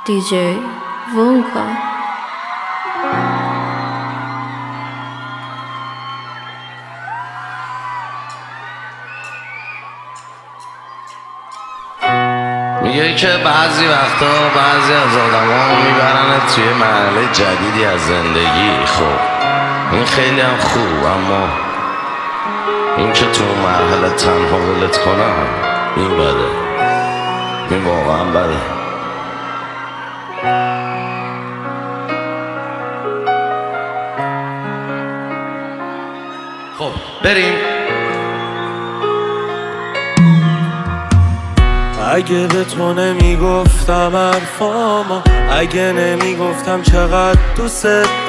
DJ Wonka. میگه که بعضی وقتا بعضی از آدما میبرنت توی مرحله جدیدی از زندگی. خب این خیلی هم خوب، اما این که تو مرحله تنها ولت کنم این بده، این واقعا بده. خب بریم. اگه به تو نمیگفتم حرفامو، اگه نمیگفتم چقدر دوست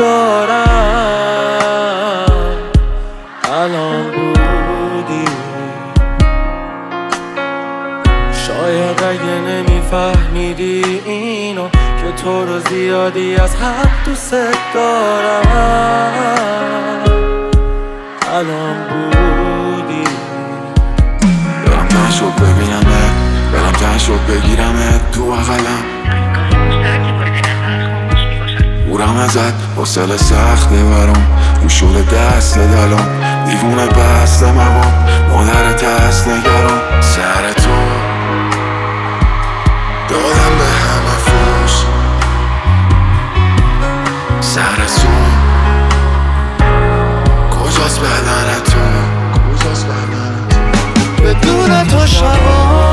دارم، الان بودی. شاید اگه نمیفهمیدی اینو که تو رو زیادی از حد دوست دارم، الان بودی. برم نشد ببینمت، برم تن شد بگیرمت تو بغلم، بورم ازت حوصله سخته برام، گوشول دست دلم دیوونه بسته موام، مادرت هست نگرم. سر تو دادم به همه فوش، سرسون کجاست بدن تو، کجاست بدن تو. بدون تو شبا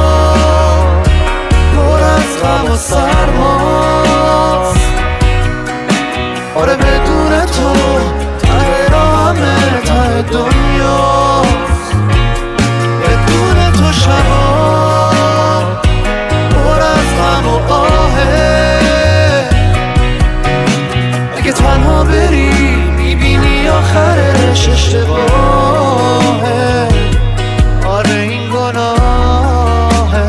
پر از غم و سرماست، آره بدون تو ته راهمه ته دنیاست. بدون تو شبا پر از غم و آهه، اگه تنها بری میبینی آخرش اشتباهه، آره این گناهه.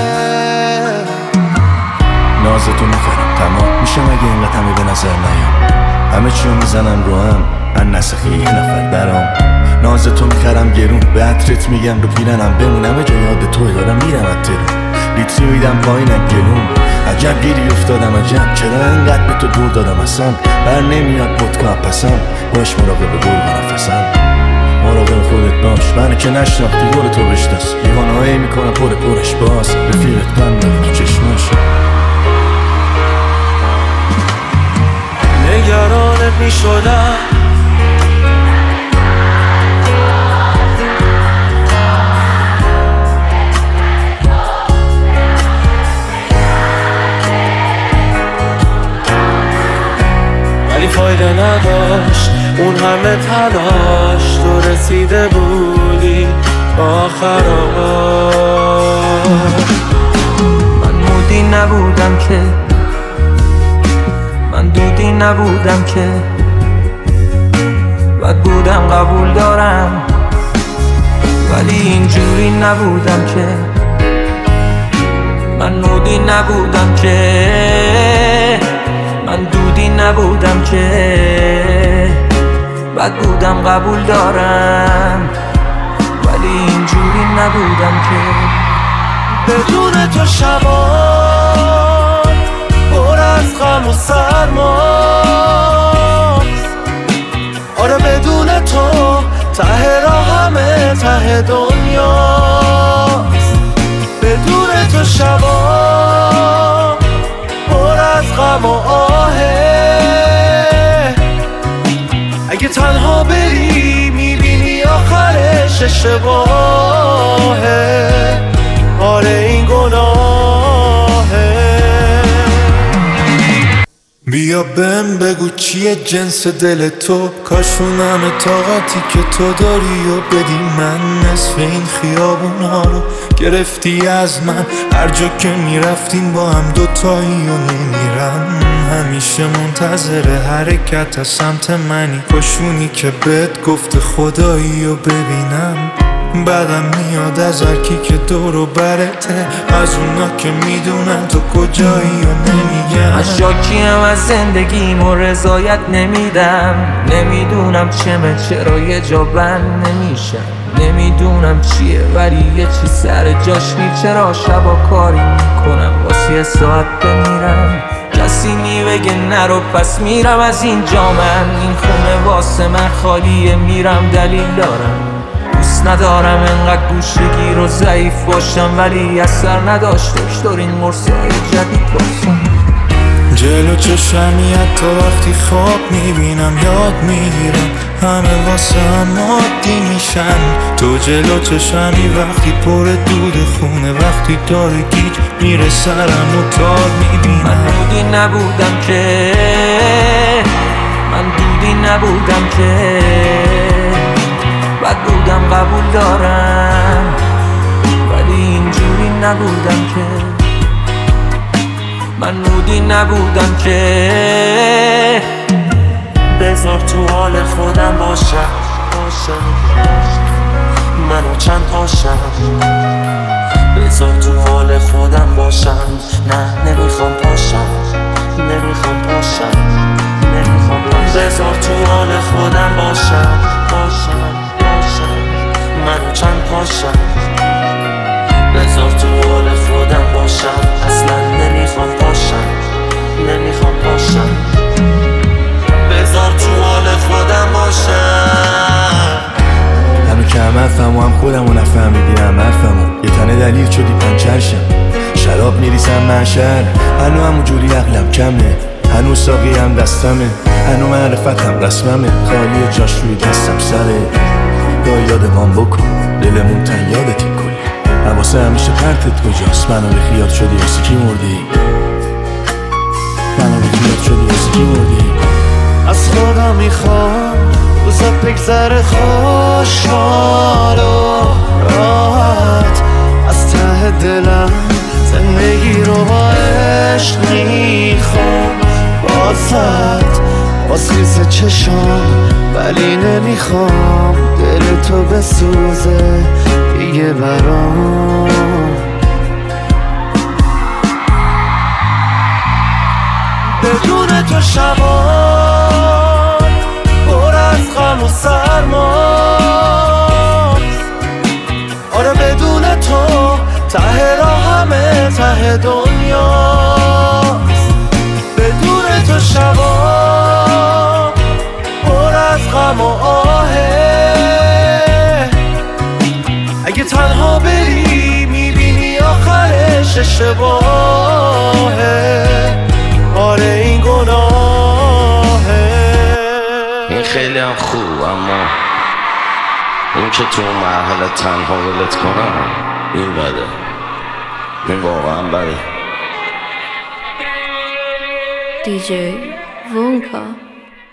نازتو میخرم تمام میشم اگه اینقدر همه به نظر نیام، همه چیو میزنم رو هم ان نسخه یک نفر درام. نازتو میخرم گرون به عطرت میگم رو پیرنم بمونم جا یاد توی دارم میرم اترون، لیتری میدم پایینم گلوم. عجب گیری افتادم عجب، چرا انقدر به تو دور دادم اصلا بر نمیاد vodka پسم. باش مراقب گل و نفسم، مراقب خودت باش، منو که نشناختی گل تو بشناس. دیوانه‌هایی میکنم پرش باز، رفیقت من داره تو چشماش. نگرانت میشدم ولی فایده نداشت اون همه تلاش، تو رسیده بودی آخرش. من مودی نبودم که، من دودی نبودم که، بد بودم قبول دارم ولی اینجوری نبودم که. من مودی نبودم که، من دودی نبودم که، بد بودم قبول دارم ولی اینجوری نبودم که. بدون تو شبا پر از غم و سرماست، آره بدون تو ته راهمه ته دنیاست. بدون تو شبا پر از غم و آهه، اگه تنها بری میبینی آخرش اشتباهه، آره این گناهه. بیا بهم بگو چیه جنس دل تو، کاشونم طاقتی که تو داری و بدی من. نصف این خیابون ها رو گرفتی از من، هر جا که میرفتیم با هم دوتایی و نمیرم. همیشه منتظر حرکت از سمت منی، کاشونی که بهت گفته خدایی و ببینم. بعدم میاد از هرکی که دور و برته، از اونا که میدونن تو کجایی و نمیگن. من شاکیم از زندگیم و رضایت نمیدم، نمیدونم چرا یه جا بند نمیشم. نمیدونم چیه ولی یه چی سر جاش نی. چرا شبا کاری میکنم واسه یه ساعت بمیرم، کسی بگه نرو پس میرم از اینجا. من این خونه واسه من خالیه، میرم دلیل دارم. دوست ندارم انقدر گوشگیر و ضعیف باشم، ولی اثر نداشت دکترین مرسای جدید باشم. جلو چشمی حتی وقتی خواب میبینم یاد میگیرم همه واسه هم عادی میشن. تو جلو چشمی وقتی پر دود خونه، وقتی داره گیج میره سرم و تار میبینم. من دودی نبودم که، من دودی نبودم که، بد بودم قبول دارم، ولی اینجوری نبودم که. من نودی نبودم که، بذار تو حال خودم باشم منو چند پاشم. بذار تو حال خودم باشم، نه نمیخوام پاشم، نمیخوام پاشم، نمیخوام پاشم. بذار تو حال خودم باشم منو چند پاشم. بذار تو حال خودم باشم، اصلا نمیخوام پاشم، نمیخوام پاشم. بذار تو حال خودم باشم. هنو که هم حرفم و هم خودم و نفهمیدیم حرفمو، یه تنه دلیل شدی پنچرشم. شراب میریسم محشر، هنو همون جوری عقلم کمه، هنو ساقی هم دستمه، هنو معرفتم رسممه، خالی جاش روی دستم سره. یا یادمان بکن دلمون تن یادتی کلی، حواسه همیشه پرتت کجاست. منو به خیال شدی واسه کی مردی، منو به خیال شدی واسه کی مردی. از خودم میخوام روزت بگذره خوشحال و راحت، از ته دلم زندگی رو با عشق میخوام بازت، باز خیز چشام ولی نمیخوام دل تو بسوزه دیگه برام. بدون تو شبان پر از غم و سرماست، آره بدون تو ته را همه ته دنیاست. بدون تو شبان پر از غم و آهه، اگه تنها بری میبینی آخرش اشتباهه. آره این گناهه. این خیلی هم خوب، اما این که تو اون مرحله تنها ولت کنم این بده، این واقعا بده. DJ Vonka.